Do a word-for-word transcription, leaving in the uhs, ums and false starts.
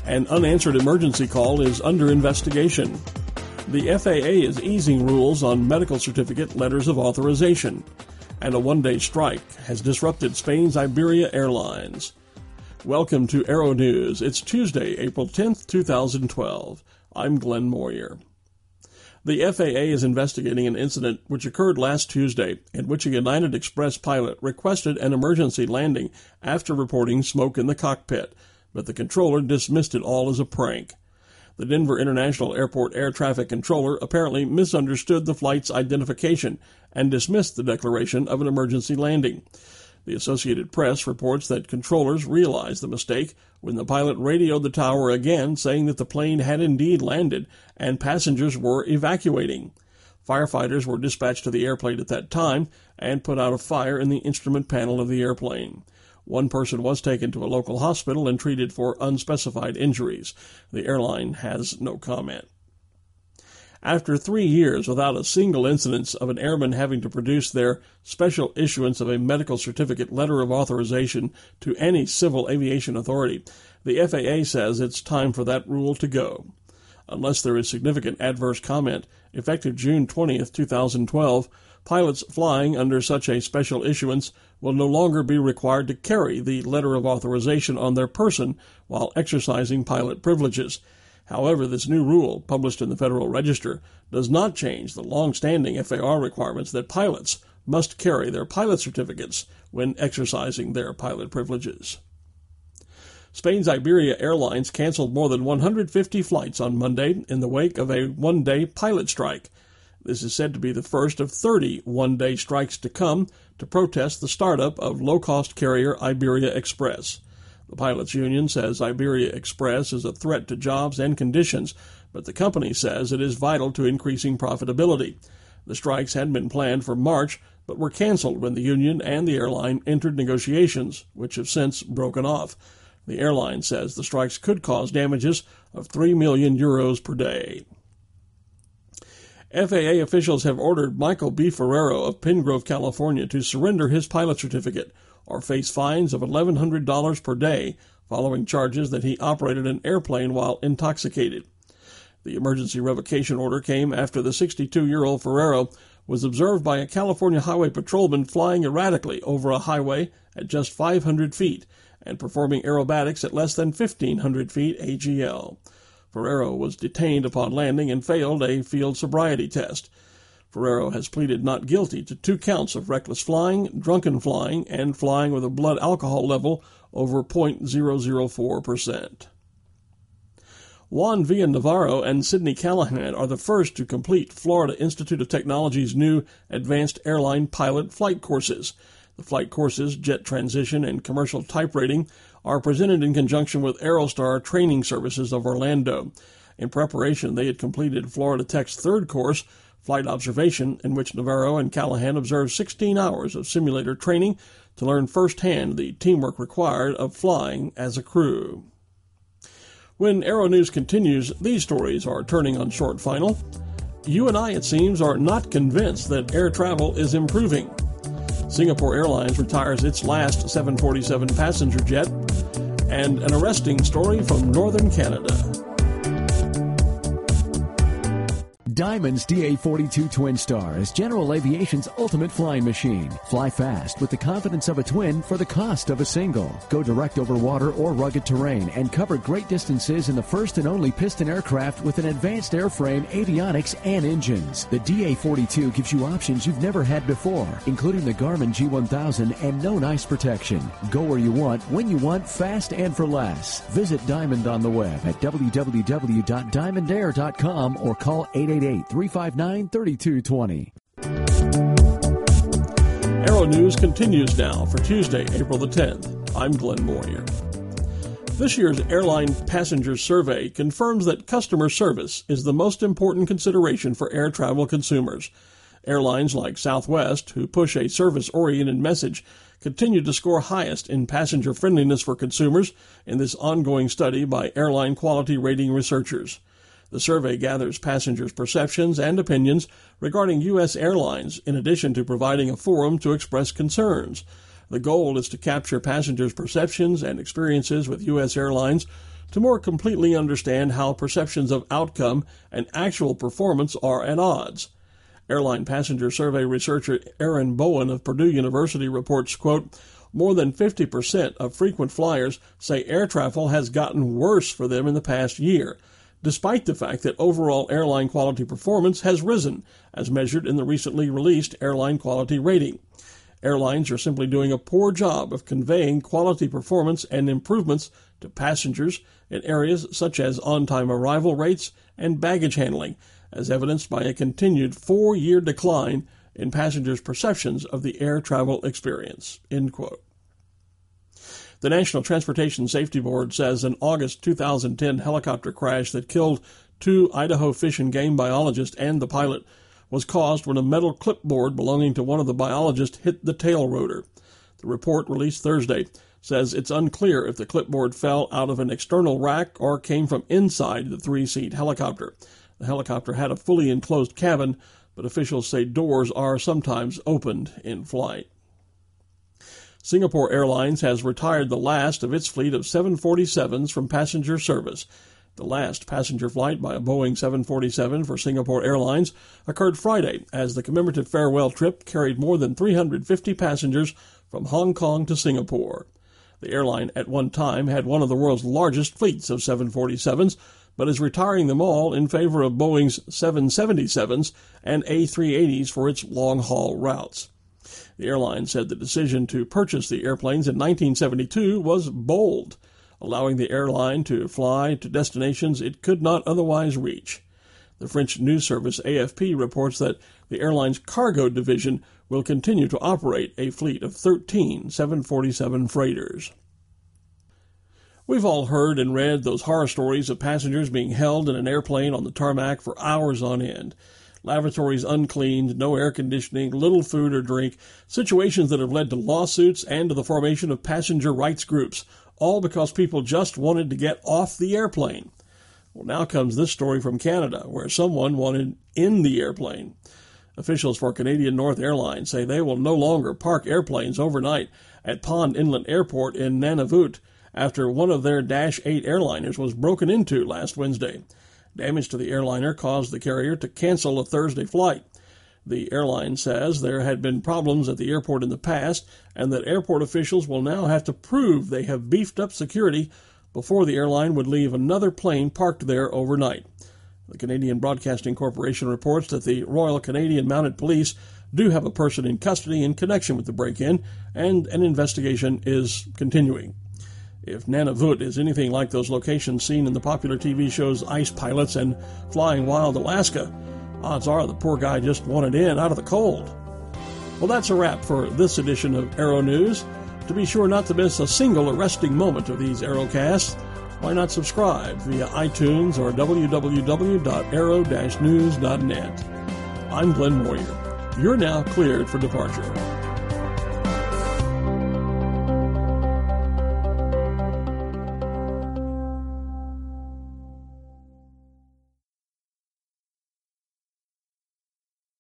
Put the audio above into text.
An unanswered emergency call is under investigation. The F A A is easing rules on medical certificate letters of authorization. And a one-day strike has disrupted Spain's Iberia Airlines. Welcome to Aero News. It's Tuesday, April tenth, twenty twelve. I'm Glenn Moyer. The F A A is investigating an incident which occurred last Tuesday in which a United Express pilot requested an emergency landing after reporting smoke in the cockpit, but the controller dismissed it all as a prank. The Denver International Airport air traffic controller apparently misunderstood the flight's identification and dismissed the declaration of an emergency landing. The Associated Press reports that controllers realized the mistake when the pilot radioed the tower again, saying that the plane had indeed landed and passengers were evacuating. Firefighters were dispatched to the airplane at that time and put out a fire in the instrument panel of the airplane. One person was taken to a local hospital and treated for unspecified injuries. The airline has no comment. After three years without a single incidence of an airman having to produce their special issuance of a medical certificate letter of authorization to any civil aviation authority, the F A A says it's time for that rule to go. Unless there is significant adverse comment, effective June twentieth, twenty twelve, pilots flying under such a special issuance will no longer be required to carry the letter of authorization on their person while exercising pilot privileges. However, this new rule, published in the Federal Register, does not change the long-standing F A R requirements that pilots must carry their pilot certificates when exercising their pilot privileges. Spain's Iberia Airlines canceled more than one hundred fifty flights on Monday in the wake of a one-day pilot strike. This is said to be the first of thirty one-day strikes to come to protest the startup of low-cost carrier Iberia Express. The pilots' union says Iberia Express is a threat to jobs and conditions, but the company says it is vital to increasing profitability. The strikes had been planned for March, but were canceled when the union and the airline entered negotiations, which have since broken off. The airline says the strikes could cause damages of three million euros per day. F A A officials have ordered Michael B. Ferrero of Pine Grove, California, to surrender his pilot certificate or face fines of eleven hundred dollars per day following charges that he operated an airplane while intoxicated. The emergency revocation order came after the sixty-two-year-old Ferrero was observed by a California highway patrolman flying erratically over a highway at just five hundred feet and performing aerobatics at less than fifteen hundred feet A G L. Ferrero was detained upon landing and failed a field sobriety test. Ferrero has pleaded not guilty to two counts of reckless flying, drunken flying, and flying with a blood alcohol level over zero point zero zero four percent. Juan Villa-Navarro and Sidney Callahan are the first to complete Florida Institute of Technology's new Advanced Airline Pilot Flight Courses. The flight courses, Jet Transition and Commercial Type Rating, are presented in conjunction with Aerostar Training Services of Orlando. In preparation, they had completed Florida Tech's third course, Flight Observation, in which Navarro and Callahan observed sixteen hours of simulator training to learn firsthand the teamwork required of flying as a crew. When Aero News continues, these stories are turning on short final. You and I, it seems, are not convinced that air travel is improving. Singapore Airlines retires its last seven forty-seven passenger jet, and an arresting story from northern Canada. Diamond's D A forty-two Twin Star is General Aviation's ultimate flying machine. Fly fast with the confidence of a twin for the cost of a single. Go direct over water or rugged terrain and cover great distances in the first and only piston aircraft with an advanced airframe, avionics, and engines. The D A forty-two gives you options you've never had before, including the Garmin G one thousand and known ice protection. Go where you want, when you want, fast and for less. Visit Diamond on the web at w w w dot diamond air dot com or call eight eight eight, three five nine, three two two zero. Aero News continues now for Tuesday, April the tenth. I'm Glenn Moyer. This year's airline passenger survey confirms that customer service is the most important consideration for air travel consumers. Airlines like Southwest, who push a service-oriented message, continue to score highest in passenger friendliness for consumers in this ongoing study by airline quality rating researchers. The survey gathers passengers' perceptions and opinions regarding U S airlines, in addition to providing a forum to express concerns. The goal is to capture passengers' perceptions and experiences with U S airlines to more completely understand how perceptions of outcome and actual performance are at odds. Airline passenger survey researcher Aaron Bowen of Purdue University reports, quote, more than fifty percent of frequent flyers say air travel has gotten worse for them in the past year, despite the fact that overall airline quality performance has risen, as measured in the recently released Airline Quality Rating. Airlines are simply doing a poor job of conveying quality performance and improvements to passengers in areas such as on-time arrival rates and baggage handling, as evidenced by a continued four-year decline in passengers' perceptions of the air travel experience, end quote. The National Transportation Safety Board says an August two thousand ten helicopter crash that killed two Idaho Fish and Game biologists and the pilot was caused when a metal clipboard belonging to one of the biologists hit the tail rotor. The report, released Thursday, says it's unclear if the clipboard fell out of an external rack or came from inside the three-seat helicopter. The helicopter had a fully enclosed cabin, but officials say doors are sometimes opened in flight. Singapore Airlines has retired the last of its fleet of seven forty-sevens from passenger service. The last passenger flight by a Boeing seven forty-seven for Singapore Airlines occurred Friday as the commemorative farewell trip carried more than three hundred fifty passengers from Hong Kong to Singapore. The airline at one time had one of the world's largest fleets of seven forty-sevens, but is retiring them all in favor of Boeing's seven seventy-sevens and A three eighties for its long-haul routes. The airline said the decision to purchase the airplanes in nineteen seventy-two was bold, allowing the airline to fly to destinations it could not otherwise reach. The French news service A F P reports that the airline's cargo division will continue to operate a fleet of thirteen seven forty-seven freighters. We've all heard and read those horror stories of passengers being held in an airplane on the tarmac for hours on end. Lavatories uncleaned, no air conditioning, little food or drink, situations that have led to lawsuits and to the formation of passenger rights groups, all because people just wanted to get off the airplane. Well, now comes this story from Canada, where someone wanted in the airplane. Officials for Canadian North Airlines say they will no longer park airplanes overnight at Pond Inlet Airport in Nunavut after one of their Dash eight airliners was broken into last Wednesday. Damage to the airliner caused the carrier to cancel a Thursday flight. The airline says there had been problems at the airport in the past and that airport officials will now have to prove they have beefed up security before the airline would leave another plane parked there overnight. The Canadian Broadcasting Corporation reports that the Royal Canadian Mounted Police do have a person in custody in connection with the break-in, and an investigation is continuing. If Nunavut is anything like those locations seen in the popular T V shows Ice Pilots and Flying Wild Alaska, odds are the poor guy just wanted in out of the cold. Well, that's a wrap for this edition of Aero News. To be sure not to miss a single arresting moment of these Aerocasts, why not subscribe via iTunes or w w w dot aero dash news dot net. I'm Glenn Moyer. You're now cleared for departure.